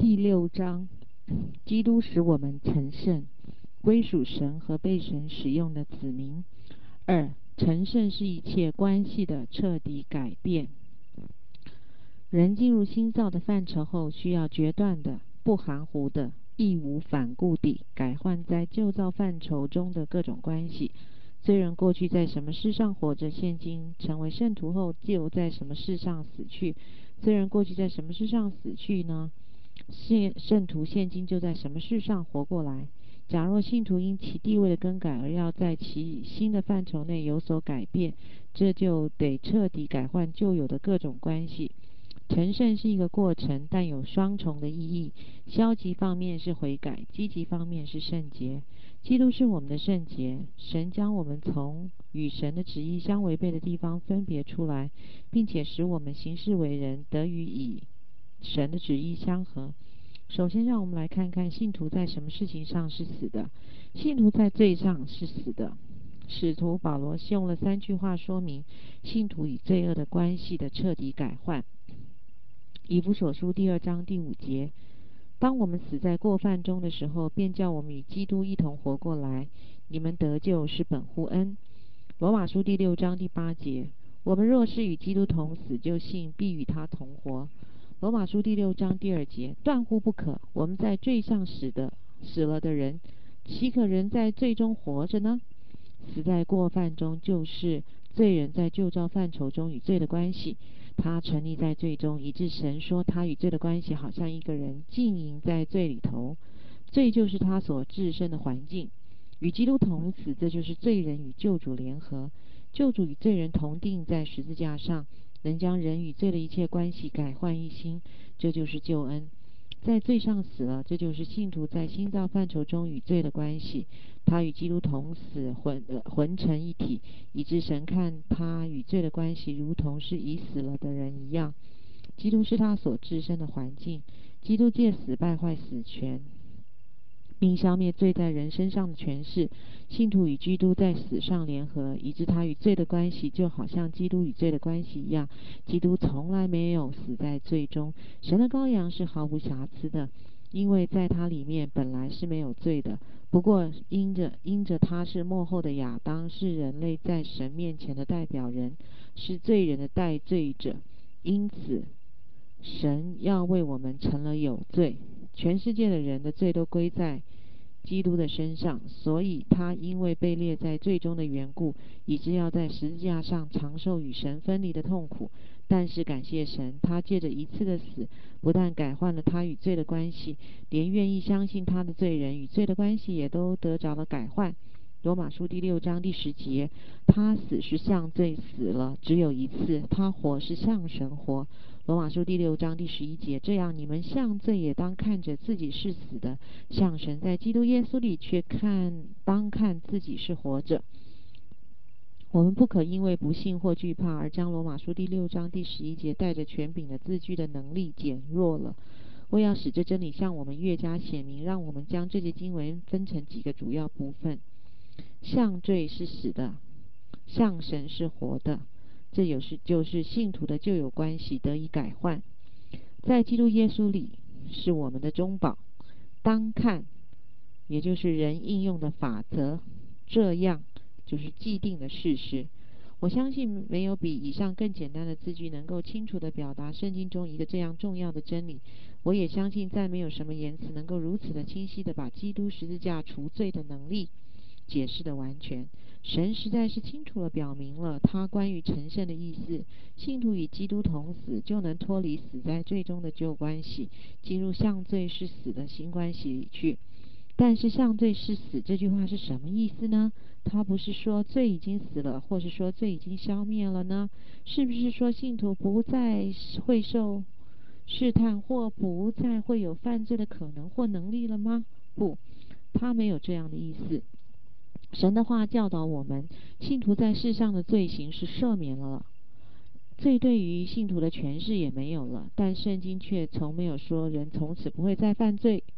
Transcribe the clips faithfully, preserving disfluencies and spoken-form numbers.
第六章，基督使我们成圣，归属神和被神使用的子民。二、成圣是一切关系的彻底改变。人进入新造的范畴后，需要决断的、不含糊的、义无反顾地改换在旧造范畴中的各种关系。罪人过去在什么事上活着，现今成为圣徒后，就在什么事上死去。罪人过去在什么事上死去呢？现圣徒现今就在什么事上活过来。假若信徒因其地位的更改而要在其新的范畴内有所改变，这就得彻底改换旧有的各种关系。成圣是一个过程，但有双重的意义。消极方面是悔改，积极方面是圣洁。基督是我们的圣洁，神将我们从与神的旨意相违背的地方分别出来，并且使我们行事为人得与以神的旨意相合。首先，让我们来看看信徒在什么事情上是死的。信徒在罪上是死的。使徒保罗用了三句话说明信徒与罪恶的关系的彻底改换。以弗所书第二章第五节，当我们死在过犯中的时候，便叫我们与基督一同活过来。你们得救是本乎恩。罗马书第六章第八节，我们若是与基督同死，就信必与他同活。罗马书第六章第二节，断乎不可！我们在罪上死的死了的人，岂可人在罪中活着呢？死在过犯中，就是罪人在旧造范畴中与罪的关系。他沉溺在罪中，以致神说他与罪的关系好像一个人浸淫在罪里头。罪就是他所置身的环境。与基督同死，这就是罪人与救主联合。救主与罪人同定在十字架上，能将人与罪的一切关系改换一新，这就是救恩。在罪上死了，这就是信徒在新造范畴中与罪的关系。他与基督同死，混呃混成一体，以致神看他与罪的关系如同是已死了的人一样。基督是他所置身的环境。基督借死败坏死权，并消灭罪在人身上的权势。信徒与基督在死上联合，以致他与罪的关系就好像基督与罪的关系一样。基督从来没有死在罪中。神的羔羊是毫无瑕疵的，因为在他里面本来是没有罪的。不过因着因着他是末后的亚当，是人类在神面前的代表人，是罪人的代罪者，因此神要为我们成了有罪。全世界的人的罪都归在基督的身上，所以他因为被列在罪中的缘故，以致要在十字架上长受与神分离的痛苦。但是感谢神，他借着一次的死，不但改换了他与罪的关系，连愿意相信他的罪人与罪的关系也都得着了改换。罗马书第六章第十节，他死是向罪死了，只有一次；他活是向神活。罗马书第六章第十一节，这样你们向罪也当看着自己是死的，向神在基督耶稣里却看当看自己是活着。我们不可因为不信或惧怕而将罗马书第六章第十一节带着权柄的字句的能力减弱了。为要使这真理向我们越加显明，让我们将这节经文分成几个主要部分。向罪是死的，向神是活的。这有是就是信徒的旧有关系得以改换。在基督耶稣里是我们的中保。当看，也就是人应用的法则，这样就是既定的事实。我相信没有比以上更简单的字句能够清楚地表达圣经中一个这样重要的真理。我也相信再没有什么言辞能够如此的清晰地把基督十字架除罪的能力解释的完全。神实在是清楚地表明了他关于成圣的意思。信徒与基督同死，就能脱离死在罪中的旧关系，进入向罪是死的新关系里去。但是向罪是死这句话是什么意思呢？他不是说罪已经死了，或是说罪已经消灭了呢？是不是说信徒不再会受试探，或不再会有犯罪的可能或能力了吗？不，他没有这样的意思。神的话教导我们，信徒在世上的罪行是赦免了，罪对于信徒的权势也没有了，但圣经却从没有说人从此不会再犯罪。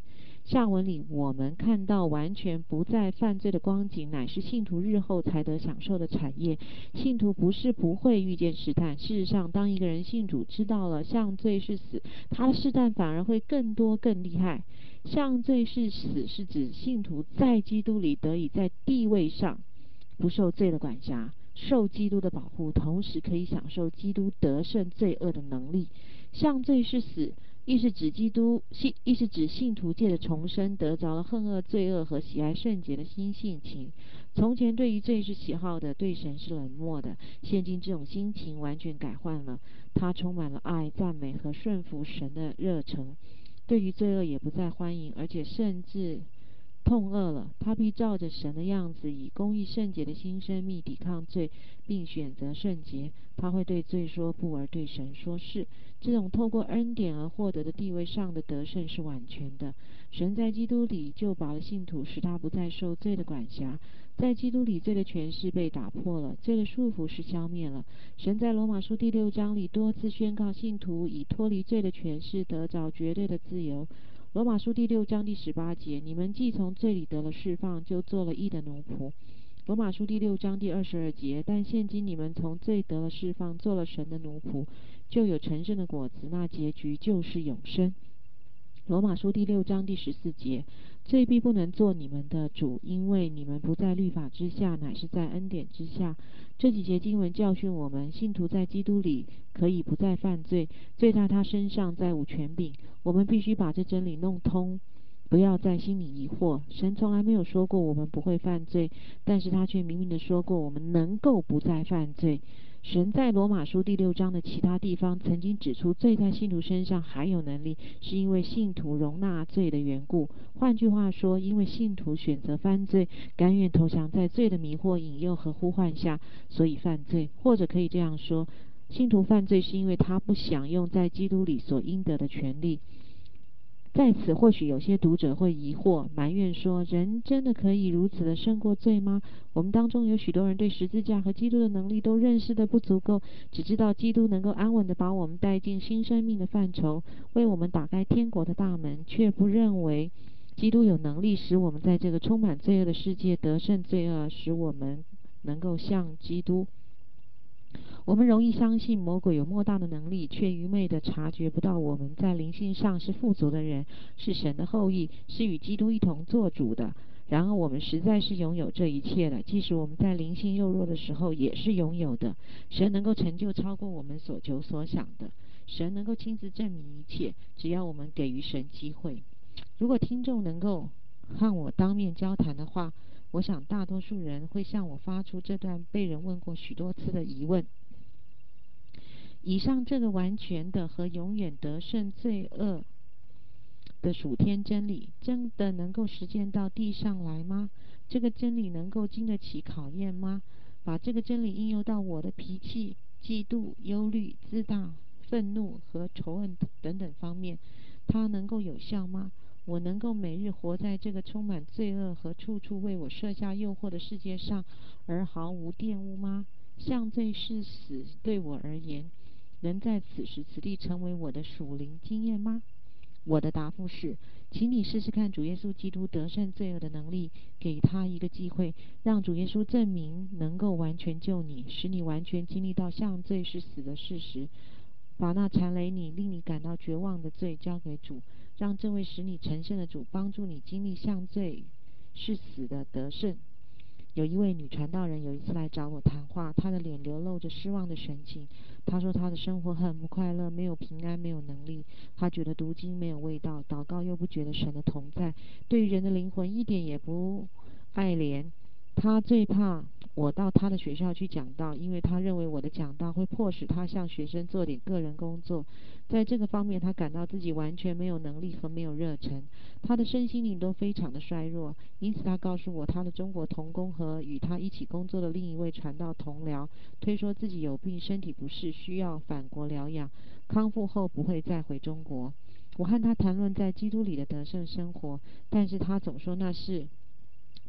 下文里我们看到完全不再犯罪的光景，乃是信徒日后才得享受的产业。信徒不是不会遇见试探，事实上，当一个人信主知道了向罪是死，他的试探反而会更多更厉害。向罪是死，是指信徒在基督里得以在地位上不受罪的管辖，受基督的保护，同时可以享受基督得胜罪恶的能力。向罪是死，亦是指基督信，亦是指信徒借着重生得着了恨恶罪恶和喜爱圣洁的新性情。从前对于罪是喜好的，对神是冷漠的，现今这种心情完全改换了，他充满了爱、赞美和顺服神的热诚。对于罪恶也不再欢迎，而且甚至痛恶了。他必照着神的样子，以公义圣洁的新生命抵抗罪，并选择圣洁。他会对罪说不，而对神说是。这种透过恩典而获得的地位上的得胜是完全的。神在基督里救拔了信徒，使他不再受罪的管辖。在基督里，罪的权势被打破了，罪的束缚是消灭了。神在罗马书第六章里多次宣告信徒已脱离罪的权势，得着绝对的自由。罗马书第六章第十八节，你们既从罪里得了释放，就做了义的奴仆。罗马书第六章第二十二节，但现今你们从罪得了释放，做了神的奴仆，就有成圣的果子，那结局就是永生。罗马书第六章第十四节，罪必不能做你们的主，因为你们不在律法之下，乃是在恩典之下。这几节经文教训我们，信徒在基督里可以不再犯罪，罪在他身上再无权柄。我们必须把这真理弄通，不要在心里疑惑。神从来没有说过我们不会犯罪，但是他却明明的说过我们能够不再犯罪。神在罗马书第六章的其他地方曾经指出，罪在信徒身上还有能力，是因为信徒容纳罪的缘故。换句话说，因为信徒选择犯罪，甘愿投降在罪的迷惑、引诱和呼唤下，所以犯罪。或者可以这样说，信徒犯罪是因为他不享用在基督里所应得的权利。在此，或许有些读者会疑惑、埋怨说：人真的可以如此的胜过罪吗？我们当中有许多人对十字架和基督的能力都认识的不足够，只知道基督能够安稳的把我们带进新生命的范畴，为我们打开天国的大门，却不认为基督有能力使我们在这个充满罪恶的世界得胜罪恶，使我们能够像基督。我们容易相信魔鬼有莫大的能力，却愚昧地察觉不到我们在灵性上是富足的人，是神的后裔，是与基督一同作主的。然而我们实在是拥有这一切的，即使我们在灵性幼弱的时候也是拥有的。神能够成就超过我们所求所想的，神能够亲自证明一切，只要我们给予神机会。如果听众能够和我当面交谈的话，我想大多数人会向我发出这段被人问过许多次的疑问：以上这个完全的和永远得胜罪恶的属天真理，真的能够实践到地上来吗？这个真理能够经得起考验吗？把这个真理应用到我的脾气、嫉妒、忧虑、自大、愤怒和仇恨等等方面，它能够有效吗？我能够每日活在这个充满罪恶和处处为我设下诱惑的世界上，而毫无玷污吗？向罪是死，对我而言，能在此时此地成为我的属灵经验吗？我的答复是，请你试试看主耶稣基督得胜罪恶的能力，给他一个机会，让主耶稣证明能够完全救你，使你完全经历到向罪是死的事实。把那缠累你、令你感到绝望的罪交给主，让这位使你成圣的主帮助你经历向罪是死的得胜。有一位女传道人有一次来找我谈话，她的脸流露着失望的神情。她说她的生活很不快乐，没有平安，没有能力。她觉得读经没有味道，祷告又不觉得神的同在，对于人的灵魂一点也不爱怜。她最怕我到她的学校去讲道，因为她认为我的讲道会迫使她向学生做点个人工作。在这个方面，她感到自己完全没有能力和没有热忱。她的身心灵都非常的衰弱，因此她告诉我，她的中国同工和与她一起工作的另一位传道同僚推说自己有病，身体不适，需要返国疗养，康复后不会再回中国。我和她谈论在基督里的得胜生活，但是她总说那是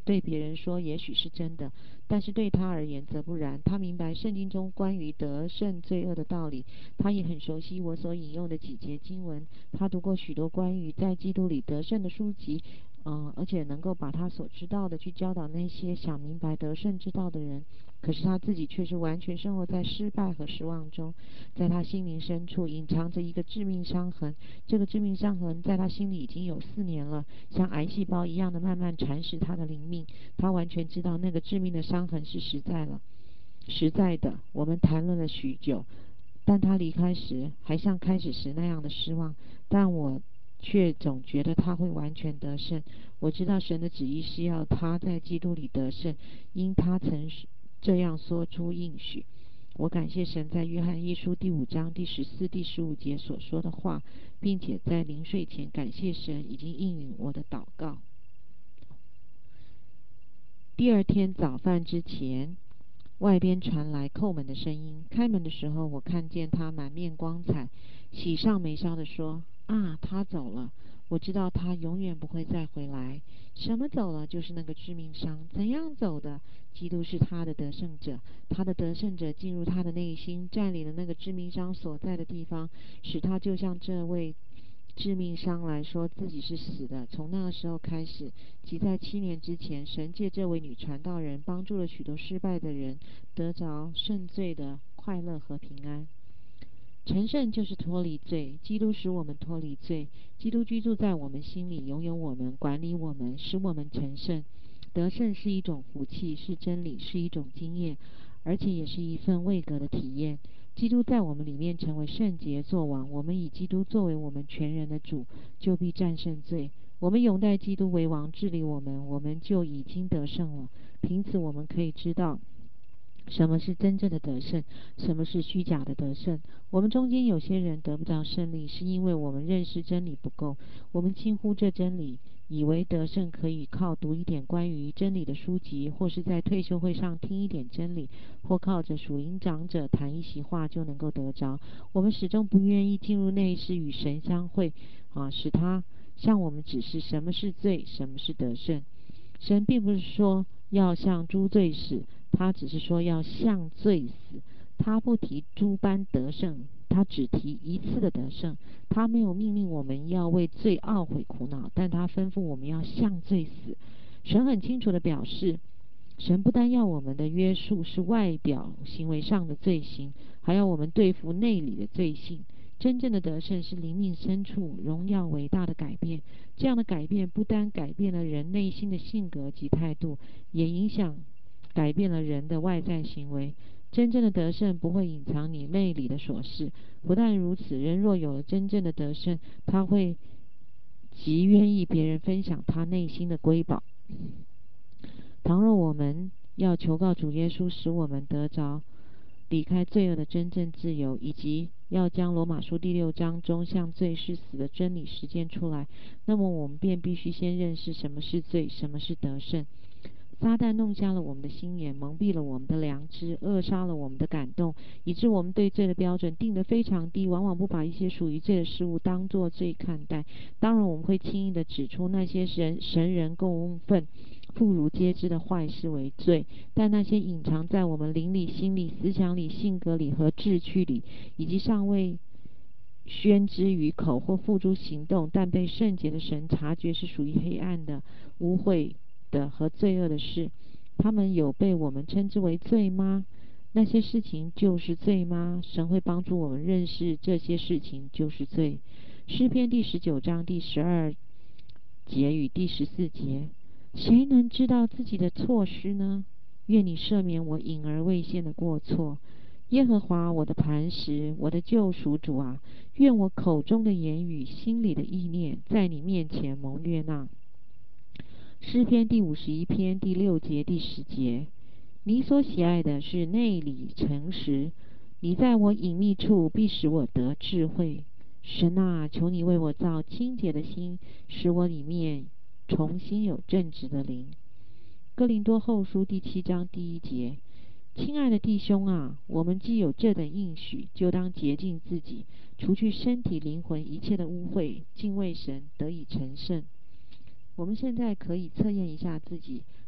对别人说也许是真的，但是对他而言则不然。他明白圣经中关于得胜罪恶的道理，他也很熟悉我所引用的几节经文。他读过许多关于在基督里得胜的书籍，嗯，而且能够把他所知道的去教导那些想明白得胜之道的人。可是他自己却是完全生活在失败和失望中，在他心灵深处隐藏着一个致命伤痕。这个致命伤痕在他心里已经有四年了，像癌细胞一样的慢慢蚕食他的灵命。他完全知道那个致命的伤痕是实在了，实在的。我们谈论了许久，但他离开时还像开始时那样的失望，但我却总觉得他会完全得胜。我知道神的旨意是要他在基督里得胜，因他曾这样说出应许。我感谢神在约翰一书第五章第十四、第十五节所说的话，并且在临睡前感谢神已经应允我的祷告。第二天早饭之前，外边传来叩门的声音。开门的时候，我看见他满面光彩，喜上眉梢地说：啊，他走了，我知道他永远不会再回来。什么走了？就是那个致命伤。怎样走的？基督是他的得胜者，他的得胜者进入他的内心，占领了那个致命伤所在的地方，使他就像这位致命伤来说自己是死的。从那个时候开始，即在七年之前，神借这位女传道人帮助了许多失败的人得着胜罪的快乐和平安。成圣就是脱离罪，基督使我们脱离罪，基督居住在我们心里，拥有我们，管理我们，使我们成圣。得胜是一种福气，是真理，是一种经验，而且也是一份位格的体验。基督在我们里面成为圣洁作王，我们以基督作为我们全人的主，就必战胜罪。我们拥戴基督为王治理我们，我们就已经得胜了。凭此我们可以知道什么是真正的得胜，什么是虚假的得胜。我们中间有些人得不到胜利，是因为我们认识真理不够。我们轻忽这真理，以为得胜可以靠读一点关于真理的书籍，或是在退休会上听一点真理，或靠着属灵长者谈一席话就能够得着。我们始终不愿意进入内室与神相会，啊，使他向我们指示什么是罪，什么是得胜。神并不是说要向诸罪死，他只是说要向罪死。他不提诸般得胜，他只提一次的得胜。他没有命令我们要为罪懊悔苦恼，但他吩咐我们要向罪死。神很清楚地表示，神不单要我们的约束是外表行为上的罪行，还要我们对付内里的罪性。真正的得胜是灵命深处荣耀伟大的改变，这样的改变不单改变了人内心的性格及态度，也影响改变了人的外在行为。真正的得胜不会隐藏你内里的琐事，不但如此，人若有了真正的得胜，他会极愿意别人分享他内心的瑰宝。倘若我们要求告主耶稣使我们得着离开罪恶的真正自由，以及要将罗马书第六章中向罪是死的真理实践出来，那么我们便必须先认识什么是罪，什么是得胜。撒旦弄瞎了我们的心眼，蒙蔽了我们的良知，扼杀了我们的感动，以致我们对罪的标准定得非常低，往往不把一些属于罪的事物当作罪看待。当然我们会轻易地指出那些神神人共愤妇孺皆知的坏事为罪，但那些隐藏在我们灵里、心里、思想里、性格里和志趣里，以及尚未宣之于口或付诸行动，但被圣洁的神察觉是属于黑暗的、污秽的和罪恶的事，他们有被我们称之为罪吗？那些事情就是罪吗？神会帮助我们认识这些事情就是罪。诗篇第十九章第十二节与第十四节，谁能知道自己的错失呢？愿你赦免我隐而未现的过错。耶和华我的磐石，我的救赎主啊，愿我口中的言语、心里的意念，在你面前蒙悦纳。诗篇第五十一篇第六节第十节，你所喜爱的是内里诚实，你在我隐秘处必使我得智慧。神啊，求你为我造清洁的心，使我里面重新有正直的灵。哥林多后书第七章第一节，亲爱的弟兄啊，我们既有这等应许，就当洁净自己，除去身体灵魂一切的污秽，敬畏神，得以成圣。我们现在可以测验一下自己，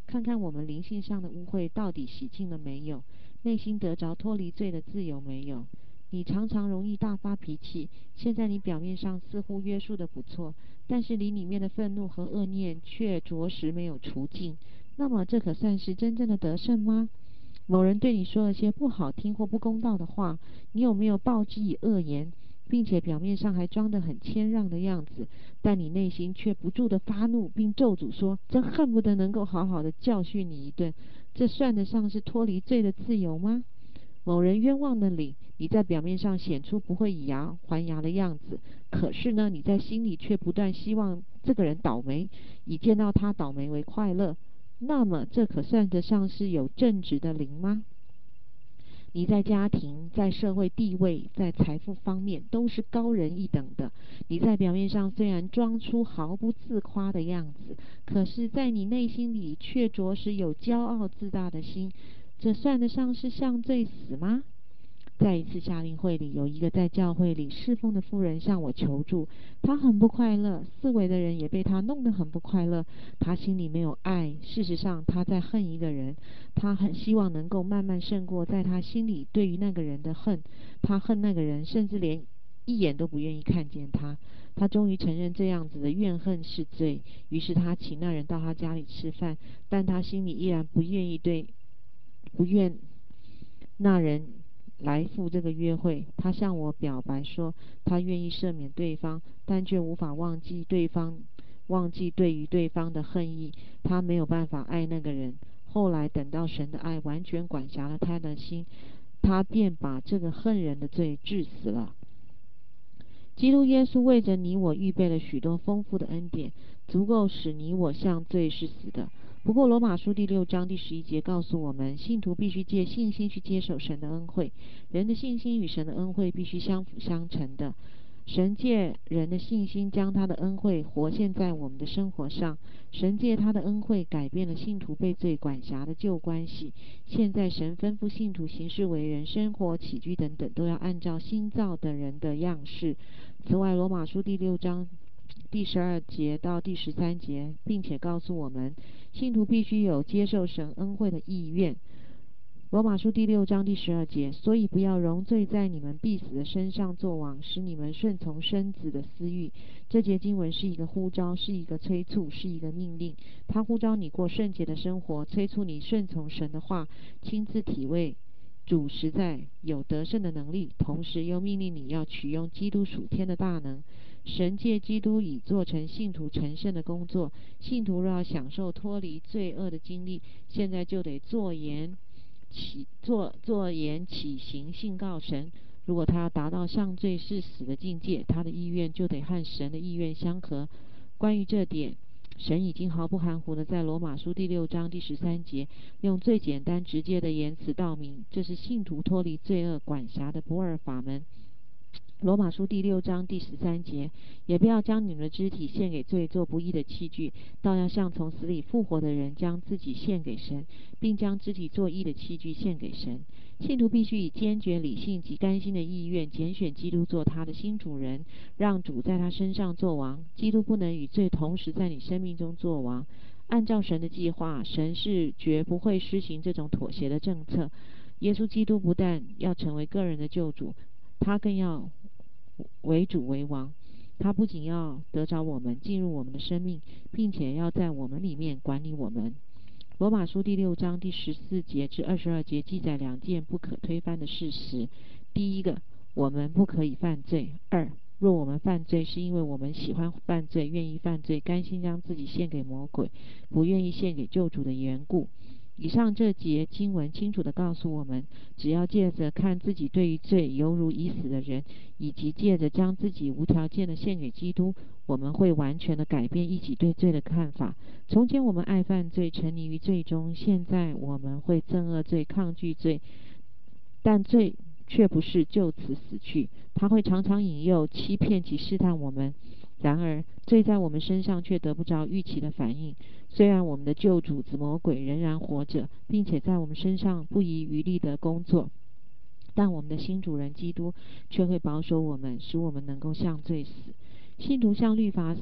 看看我们灵性上的污秽到底洗净了没有，内心得着脱离罪的自由没有。你常常容易大发脾气，现在你表面上似乎约束的不错，但是你里面的愤怒和恶念却着实没有除尽，那么这可算是真正的得胜吗？某人对你说了些不好听或不公道的话，你有没有报之以恶言，并且表面上还装得很谦让的样子，但你内心却不住地发怒，并咒诅说：真恨不得能够好好的教训你一顿，这算得上是脱离罪的自由吗？某人冤枉了你，你在表面上显出不会以牙还牙的样子，可是呢，你在心里却不断希望这个人倒霉，以见到他倒霉为快乐。那么这可算得上是有正直的灵吗？你在家庭、在社会地位、在财富方面都是高人一等的。你在表面上虽然装出毫不自夸的样子，可是在你内心里却着实有骄傲自大的心，这算得上是向罪死吗？在一次夏令会里，有一个在教会里侍奉的妇人向我求助，她很不快乐，四围的人也被她弄得很不快乐。她心里没有爱，事实上她在恨一个人。她很希望能够慢慢胜过在她心里对于那个人的恨。她恨那个人，甚至连一眼都不愿意看见他。她终于承认这样子的怨恨是罪，于是她请那人到她家里吃饭，但她心里依然不愿意对不愿那人来赴这个约会。他向我表白说，他愿意赦免对方，但却无法忘记对方忘记对于对方的恨意。他没有办法爱那个人。后来等到神的爱完全管辖了他的心，他便把这个恨人的罪治死了。基督耶稣为着你我预备了许多丰富的恩典，足够使你我向罪是死的。不过罗马书第六章第十一节告诉我们，信徒必须借信心去接受神的恩惠，人的信心与神的恩惠必须相辅相成的。神借人的信心将他的恩惠活现在我们的生活上，神借他的恩惠改变了信徒被罪管辖的旧关系。现在神吩咐信徒行事为人、生活起居等等，都要按照新造的人的样式。此外，罗马书第六章第十二节到第十三节，并且告诉我们，信徒必须有接受神恩惠的意愿。罗马书第六章第十二节，所以不要容罪在你们必死的身上作王，使你们顺从身子的私欲。这节经文是一个呼召，是一个催促，是一个命令。他呼召你过圣洁的生活，催促你顺从神的话，亲自体味主实在有得胜的能力，同时又命令你要取用基督属天的大能。神借基督已做成信徒成圣的工作，信徒若要享受脱离罪恶的经历，现在就得做言起做做言起行信告神。如果他要达到上罪是死的境界，他的意愿就得和神的意愿相合。关于这点，神已经毫不含糊的在罗马书第六章第十三节用最简单直接的言辞道明，这是信徒脱离罪恶管辖的不二法门。罗马书第六章第十三节，也不要将你们的肢体献给罪做不义的器具，倒要像从死里复活的人将自己献给神，并将肢体做义的器具献给神。信徒必须以坚决理性及甘心的意愿拣选基督做他的新主人，让主在他身上做王。基督不能与罪同时在你生命中做王。按照神的计划，神是绝不会施行这种妥协的政策。耶稣基督不但要成为个人的救主，他更要为主为王。他不仅要得着我们，进入我们的生命，并且要在我们里面管理我们。罗马书第六章第十四节至二十二节记载两件不可推翻的事实。第一个，我们不可以犯罪。二，若我们犯罪，是因为我们喜欢犯罪，愿意犯罪，甘心将自己献给魔鬼，不愿意献给救主的缘故。以上这节经文清楚地告诉我们，只要借着看自己对于罪犹如已死的人，以及借着将自己无条件地献给基督，我们会完全地改变一己对罪的看法。从前我们爱犯罪，沉溺于罪中，现在我们会憎恶罪，抗拒罪，但罪却不是就此死去，它会常常引诱、欺骗及试探我们。然而罪在我们身上却得不着预期的反应。虽然我们的救主子魔鬼仍然活着，并且在我们身上不遗余力的工作，但我们的新主人基督却会保守我们，使我们能够向罪死。信徒向律法死，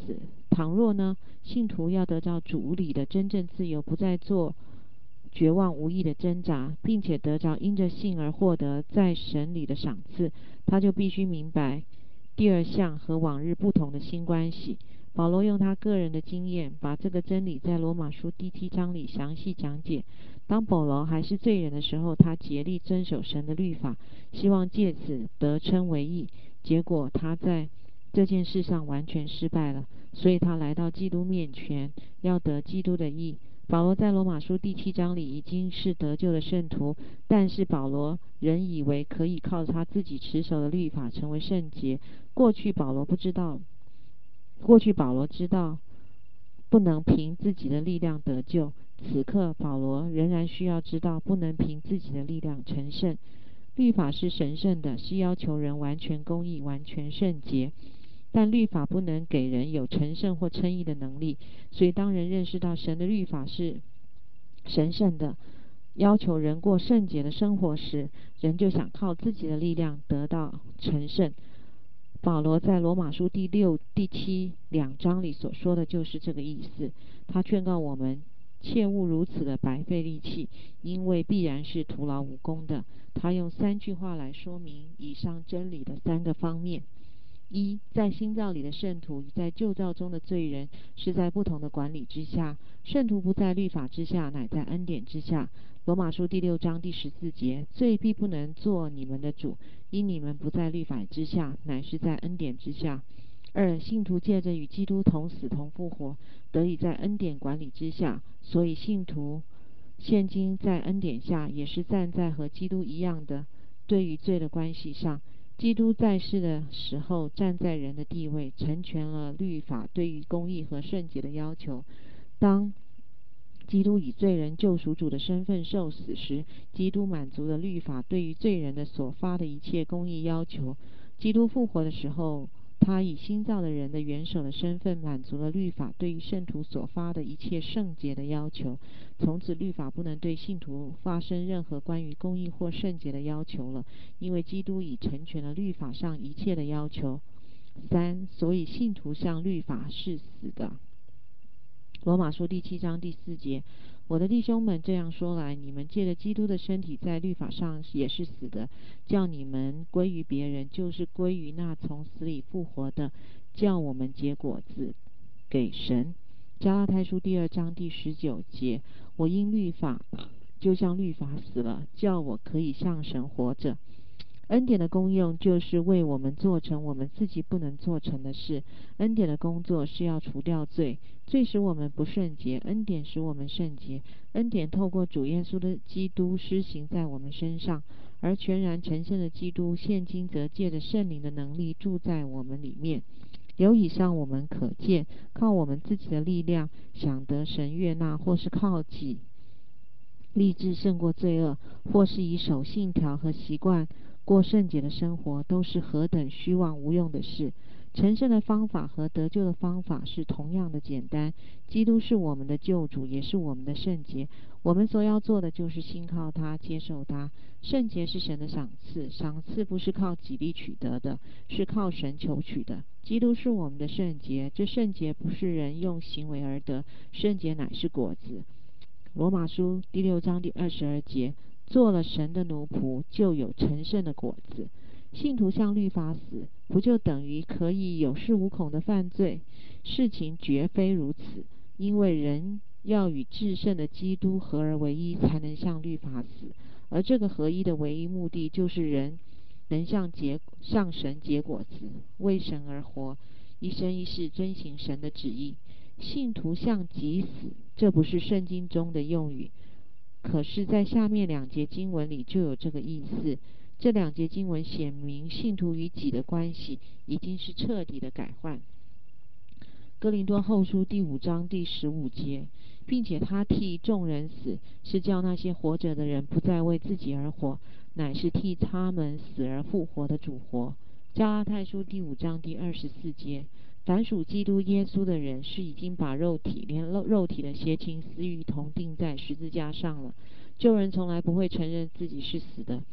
倘若呢，信徒要得到主里的真正自由，不再做绝望无益的挣扎，并且得着因着信而获得在神里的赏赐，他就必须明白第二项和往日不同的新关系。保罗用他个人的经验，把这个真理在罗马书第七章里详细讲解。当保罗还是罪人的时候，他竭力遵守神的律法，希望借此得称为义。结果他在这件事上完全失败了，所以他来到基督面前，要得基督的义。保罗在罗马书第七章里已经是得救的圣徒，但是保罗仍以为可以靠他自己持守的律法成为圣洁。过去保罗不知道，过去保罗知道不能凭自己的力量得救，此刻保罗仍然需要知道不能凭自己的力量成圣。律法是神圣的，是要求人完全公义、完全圣洁，但律法不能给人有成圣或称义的能力。所以当人认识到神的律法是神圣的，要求人过圣洁的生活时，人就想靠自己的力量得到成圣。保罗在罗马书第六、第七两章里所说的就是这个意思。他劝告我们切勿如此的白费力气，因为必然是徒劳无功的。他用三句话来说明以上真理的三个方面：一，在新造里的圣徒与在旧造中的罪人是在不同的管理之下。圣徒不在律法之下，乃在恩典之下。罗马书第六章第十四节，罪必不能做你们的主，因你们不在律法之下，乃是在恩典之下。二，信徒借着与基督同死同复活，得以在恩典管理之下，所以信徒现今在恩典下，也是站在和基督一样的对于罪的关系上。基督在世的时候站在人的地位，成全了律法对于公义和圣洁的要求。当基督以罪人救赎主的身份受死时，基督满足了律法对于罪人的所发的一切公义要求。基督复活的时候，他以新造的人的元首的身份满足了律法对于圣徒所发的一切圣洁的要求。从此律法不能对信徒发生任何关于公义或圣洁的要求了，因为基督已成全了律法上一切的要求。三，所以信徒向律法是死的。罗马书第七章第四节，我的弟兄们，这样说来，你们借着基督的身体在律法上也是死的，叫你们归于别人，就是归于那从死里复活的，叫我们结果子给神。加拉太书第二章第十九节，我因律法就像律法死了，叫我可以向神活着。恩典的功用就是为我们做成我们自己不能做成的事。恩典的工作是要除掉罪，罪使我们不圣洁，恩典使我们圣洁。恩典透过主耶稣的基督施行在我们身上，而全然成圣的基督现今则借着圣灵的能力住在我们里面。由以上我们可见，靠我们自己的力量想得神悦纳，或是靠己立志胜过罪恶，或是以守信条和习惯过圣洁的生活，都是何等虚妄无用的事。成圣的方法和得救的方法是同样的简单。基督是我们的救主，也是我们的圣洁。我们所要做的就是信靠他，接受他。圣洁是神的赏赐，赏赐不是靠己力取得的，是靠神求取的。基督是我们的圣洁，这圣洁不是人用行为而得，圣洁乃是果子。罗马书第六章第二十二节，做了神的奴仆，就有成圣的果子。信徒向律法死，不就等于可以有恃无恐的犯罪？事情绝非如此，因为人要与至圣的基督合而为一，才能向律法死。而这个合一的唯一目的，就是人能向结向神结果子，为神而活，一生一世遵行神的旨意。信徒向己死，这不是圣经中的用语，可是在下面两节经文里就有这个意思。这两节经文显明信徒与己的关系已经是彻底的改换。哥林多后书第五章第十五节，并且他替众人死，是叫那些活着的人不再为自己而活，乃是替他们死而复活的主活。加拉太书第五章第二十四节，凡属基督耶稣的人，是已经把肉体连肉肉体的邪情私欲同钉在十字架上了。旧人从来不会承认自己是死的，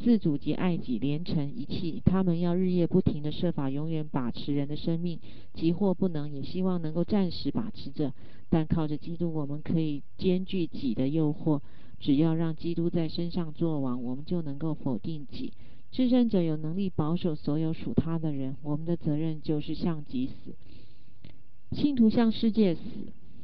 自主及爱己连成一气，他们要日夜不停地设法永远把持人的生命，即或不能，也希望能够暂时把持着。但靠着基督，我们可以兼具己的诱惑。只要让基督在身上作王，我们就能够否定己。至圣者有能力保守所有属他的人，我们的责任就是向己死。信徒向世界死，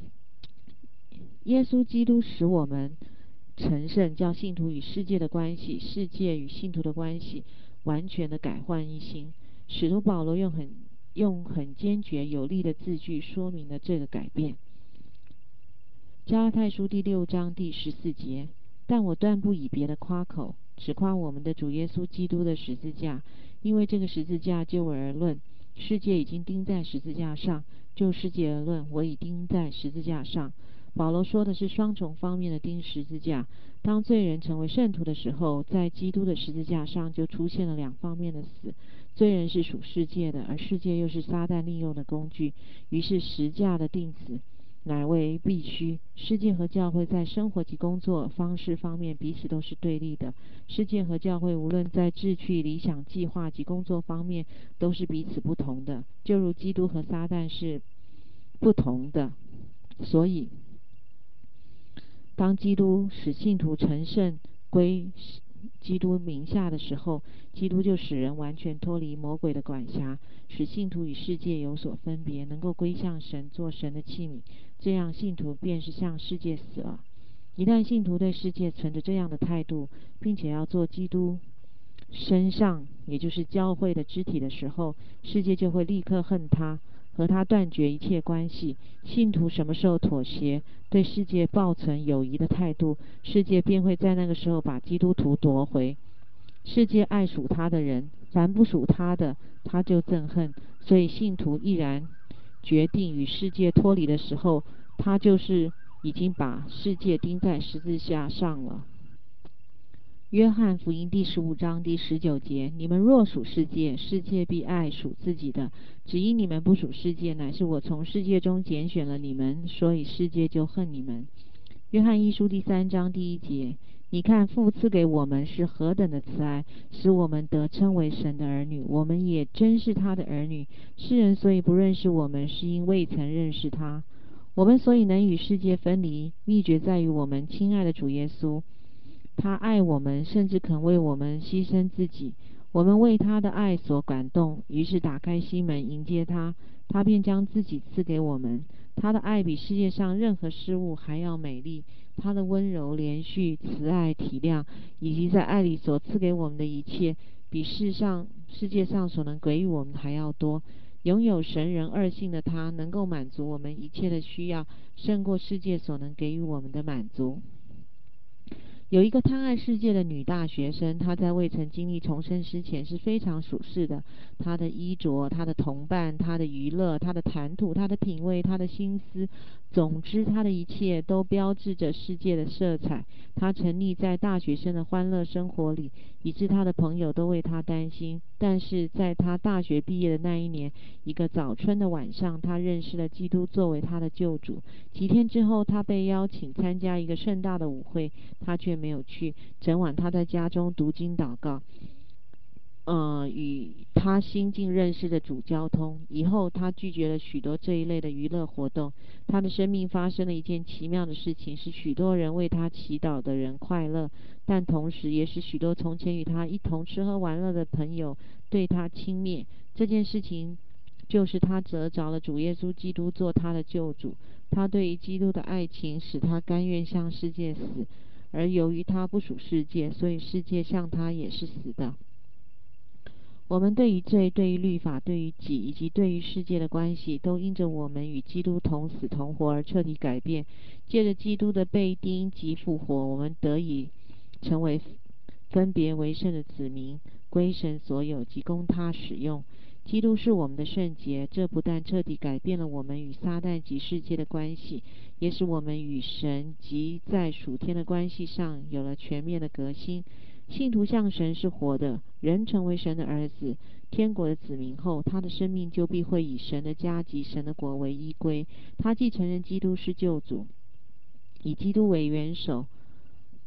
耶稣基督使我们成圣，叫信徒与世界的关系、世界与信徒的关系完全的改换一新。使徒保罗用很用很坚决有力的字句说明了这个改变。加拉太书第六章第十四节，但我断不以别的夸口，只夸我们的主耶稣基督的十字架，因为这个十字架就我而论，世界已经钉在十字架上；就世界而论，我已钉在十字架上。保罗说的是双重方面的钉十字架。当罪人成为圣徒的时候，在基督的十字架上就出现了两方面的死。罪人是属世界的，而世界又是撒旦利用的工具，于是十架的钉死乃为必须。世界和教会在生活及工作方式方面彼此都是对立的。世界和教会无论在志趣、理想、计划及工作方面都是彼此不同的，就如基督和撒旦是不同的。所以当基督使信徒成圣归基督名下的时候，基督就使人完全脱离魔鬼的管辖，使信徒与世界有所分别，能够归向神，做神的器皿。这样信徒便是向世界死了。一旦信徒对世界存着这样的态度，并且要做基督身上也就是教会的肢体的时候，世界就会立刻恨他，和他断绝一切关系。信徒什么时候妥协，对世界抱存友谊的态度，世界便会在那个时候把基督徒夺回。世界爱属他的人，凡不属他的，他就憎恨。所以信徒毅然决定与世界脱离的时候，他就是已经把世界钉在十字架上了。约翰福音第十五章第十九节，你们若属世界，世界必爱属自己的；只因你们不属世界，乃是我从世界中拣选了你们，所以世界就恨你们。约翰一书第三章第一节，你看父赐给我们是何等的慈爱，使我们得称为神的儿女，我们也真是他的儿女。世人所以不认识我们，是因未曾认识他。我们所以能与世界分离，秘诀在于我们亲爱的主耶稣。他爱我们，甚至肯为我们牺牲自己。我们为他的爱所感动，于是打开心门迎接他，他便将自己赐给我们。他的爱比世界上任何事物还要美丽，他的温柔、连续、慈爱、体谅，以及在爱里所赐给我们的一切，比世上世界上所能给予我们还要多。拥有神人二性的他，能够满足我们一切的需要，胜过世界所能给予我们的满足。有一个贪爱世界的女大学生，她在未曾经历重生之前是非常属世的。她的衣着、她的同伴、她的娱乐、她的谈吐、她的品味、她的心思，总之她的一切都标志着世界的色彩。她沉溺在大学生的欢乐生活里，以致她的朋友都为她担心。但是在她大学毕业的那一年，一个早春的晚上，她认识了基督作为她的救主。几天之后，她被邀请参加一个盛大的舞会，她却没有去。整晚她在家中读经祷告，呃，与她新近认识的主交通。以后她拒绝了许多这一类的娱乐活动。她的生命发生了一件奇妙的事情，使许多人为她祈祷的人快乐，但同时也使许多从前与她一同吃喝玩乐的朋友对她轻蔑。这件事情就是她得着了主耶稣基督做她的救主。她对于基督的爱情使她甘愿向世界死，而由于他不属世界，所以世界向他也是死的。我们对于罪、对于律法、对于己以及对于世界的关系，都因着我们与基督同死同活而彻底改变。借着基督的被钉及复活，我们得以成为分别为圣的子民，归神所有及供他使用。基督是我们的圣洁，这不但彻底改变了我们与撒旦及世界的关系，也使我们与神及在属天的关系上有了全面的革新。信徒向神是活的，人成为神的儿子、天国的子民后，他的生命就必会以神的家及神的国为依归。他既承认基督是救主，以基督为元首，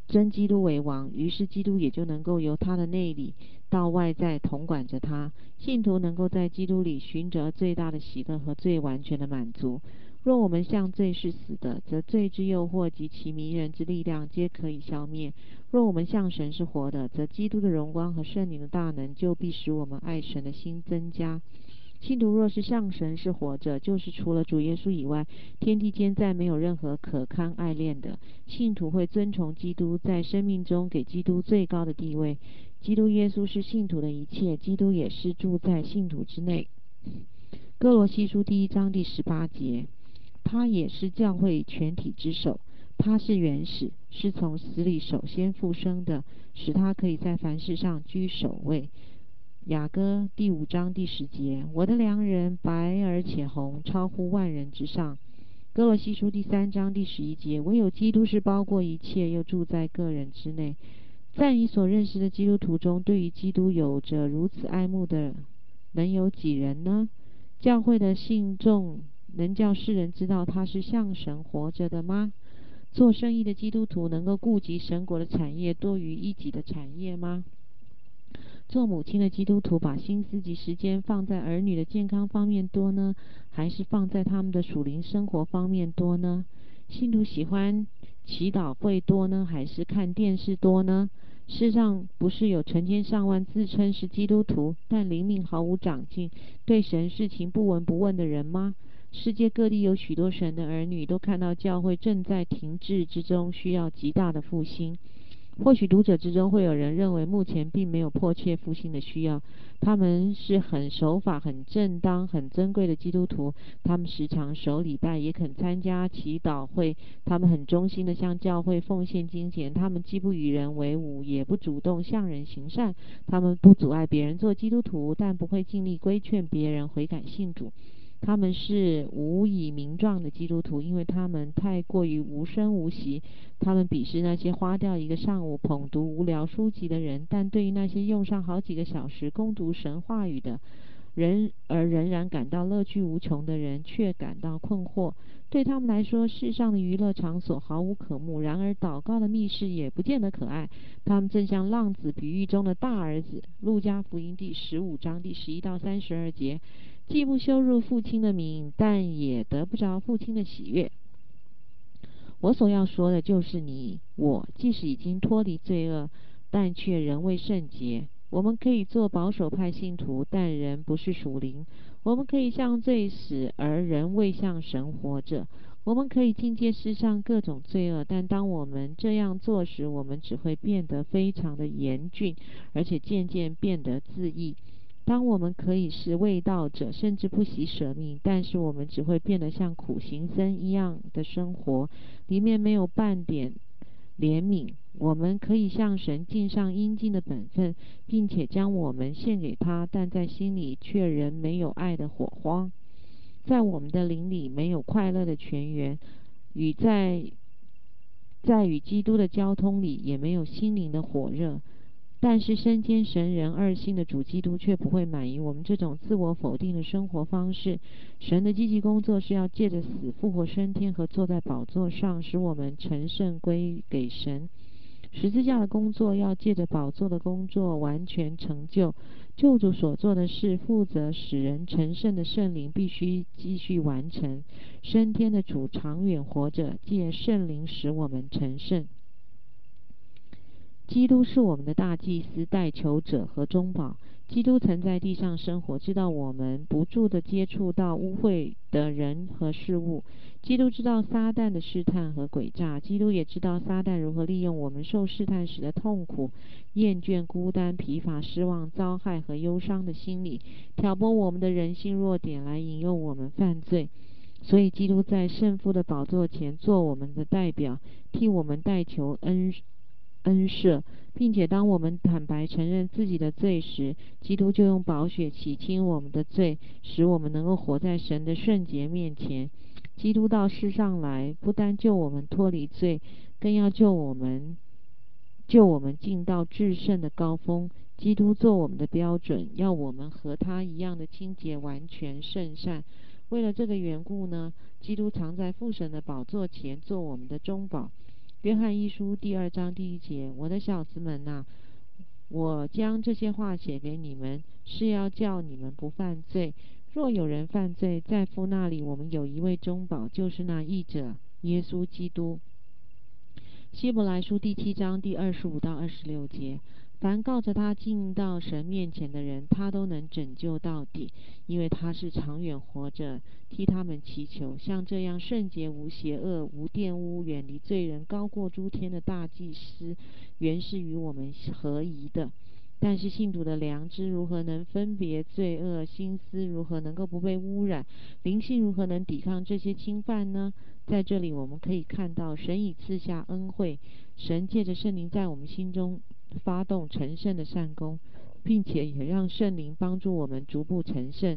称基督为王，于是基督也就能够由他的内里到外在统管着他。信徒能够在基督里寻找最大的喜乐和最完全的满足。若我们向罪是死的，则罪之诱惑及其迷人之力量皆可以消灭；若我们向神是活的，则基督的荣光和圣灵的大能就必使我们爱神的心增加。信徒若是向神是活着，就是除了主耶稣以外，天地间再没有任何可堪爱恋的。信徒会尊崇基督，在生命中给基督最高的地位。基督耶稣是信徒的一切，基督也是住在信徒之内。哥罗西书第一章第十八节，他也是教会全体之首，他是原始，是从死里首先复生的，使他可以在凡事上居首位。雅歌第五章第十节，我的良人白而且红，超乎万人之上。哥罗西书第三章第十一节，唯有基督是包括一切，又住在个人之内。在你所认识的基督徒中，对于基督有着如此爱慕的，能有几人呢？教会的信众能叫世人知道他是向神活着的吗？做生意的基督徒能够顾及神国的产业多于一己的产业吗？做母亲的基督徒把心思及时间放在儿女的健康方面多呢，还是放在他们的属灵生活方面多呢？信徒喜欢祈祷会多呢，还是看电视多呢？世上不是有成千上万自称是基督徒，但灵命毫无长进，对神事情不闻不问的人吗？世界各地有许多神的儿女都看到教会正在停滞之中，需要极大的复兴。或许读者之中会有人认为目前并没有迫切复兴的需要，他们是很守法、很正当、很尊贵的基督徒，他们时常守礼拜，也肯参加祈祷会，他们很忠心的向教会奉献金钱，他们既不与人为伍，也不主动向人行善，他们不阻碍别人做基督徒，但不会尽力规劝别人悔改信主。他们是无以名状的基督徒，因为他们太过于无声无息。他们鄙视那些花掉一个上午捧读无聊书籍的人，但对于那些用上好几个小时攻读神话语的人而仍然感到乐趣无穷的人，却感到困惑。对他们来说，世上的娱乐场所毫无可慕，然而祷告的密室也不见得可爱。他们正像浪子比喻中的大儿子，路加福音第十五章第十一到三十二节，既不羞辱父亲的名，但也得不着父亲的喜悦。我所要说的就是你我，即使已经脱离罪恶，但却仍未圣洁。我们可以做保守派信徒，但仍不是属灵。我们可以向罪死，而仍未向神活着。我们可以境界世上各种罪恶，但当我们这样做时，我们只会变得非常的严峻，而且渐渐变得自义。当我们可以是卫道者，甚至不惜舍命，但是我们只会变得像苦行僧一样的生活，里面没有半点怜悯。我们可以向神尽上应尽的本分，并且将我们献给他，但在心里却仍没有爱的火花。在我们的灵里没有快乐的泉源，与在在与基督的交通里也没有心灵的火热。但是身兼神人二性的主基督却不会满意我们这种自我否定的生活方式。神的积极工作是要借着死复活升天和坐在宝座上，使我们成圣归给神。十字架的工作要借着宝座的工作完全成就。救主所做的事，负责使人成圣的圣灵必须继续完成。升天的主长远活着，借圣灵使我们成圣。基督是我们的大祭司、代求者和中保。基督曾在地上生活，知道我们不住地接触到污秽的人和事物。基督知道撒旦的试探和诡诈，基督也知道撒旦如何利用我们受试探时的痛苦、厌倦、孤单、疲乏、失望、遭害和忧伤的心理，挑拨我们的人性弱点，来引诱我们犯罪。所以基督在圣父的宝座前做我们的代表，替我们代求恩恩赦，并且当我们坦白承认自己的罪时，基督就用宝血洗清我们的罪，使我们能够活在神的圣洁面前。基督到世上来，不单救我们脱离罪，更要救我们救我们进到至圣的高峰。基督做我们的标准，要我们和他一样的清洁、完全、圣善。为了这个缘故呢，基督常在父神的宝座前做我们的中保。 约翰一书第二章第一节，我的小子们呐、我将这些话写给你们，是要叫你们不犯罪。若有人犯罪，在父那里我们有一位中保，就是那义者耶稣基督。希伯来书第七章第二十五到二十六节，凡告着他进到神面前的人，他都能拯救到底，因为他是长远活着，替他们祈求。像这样圣洁无邪恶无玷污，远离罪人，高过诸天的大祭司，原是与我们合宜的。但是信徒的良知如何能分别罪恶，心思如何能够不被污染，灵性如何能抵抗这些侵犯呢？在这里我们可以看到，神已赐下恩惠，神借着圣灵在我们心中发动成圣的善功，并且也让圣灵帮助我们逐步成圣。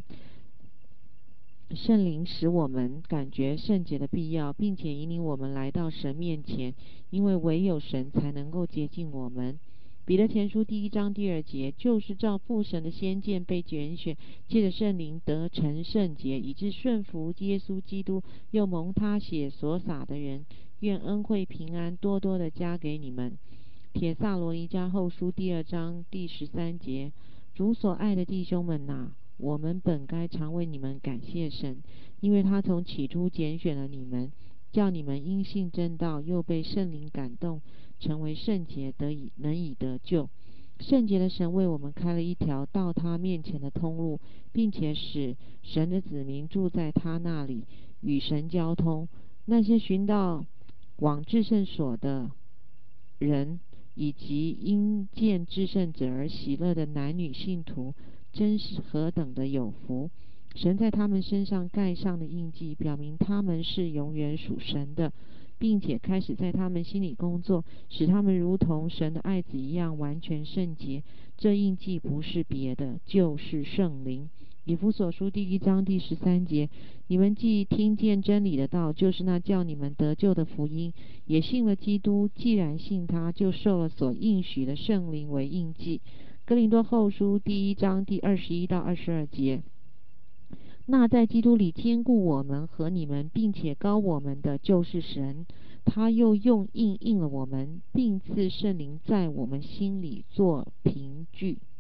圣灵使我们感觉圣洁的必要，并且引领我们来到神面前，因为唯有神才能够洁净我们。彼得前书第一章第二节，就是照父神的先见被拣选，借着圣灵得成圣洁，以致顺服耶稣基督，又蒙他血所洒的人，愿恩惠平安多多的加给你们。帖撒罗尼迦后书第二章第十三节，主所爱的弟兄们哪，我们本该常为你们感谢神，因为他从起初拣选了你们，叫你们因信真道，又被圣灵感动，成为圣洁，得以能以得救。圣洁的神为我们开了一条到他面前的通路，并且使神的子民住在他那里，与神交通。那些寻到往至圣所的人，以及因见至圣者而喜乐的男女信徒，真是何等的有福！神在他们身上盖上的印记，表明他们是永远属神的，并且开始在他们心里工作，使他们如同神的爱子一样完全圣洁。这印记不是别的，就是圣灵。以弗所书第一章第十三节，你们既听见真理的道，就是那叫你们得救的福音，也信了基督，既然信他，就受了所应许的圣灵为印记。哥林多后书第一章第二十一到二十二节，那在基督里坚固我们和你们，并且膏我们的，就是神。他又用印印了我们，并赐圣灵在我们心里做凭据。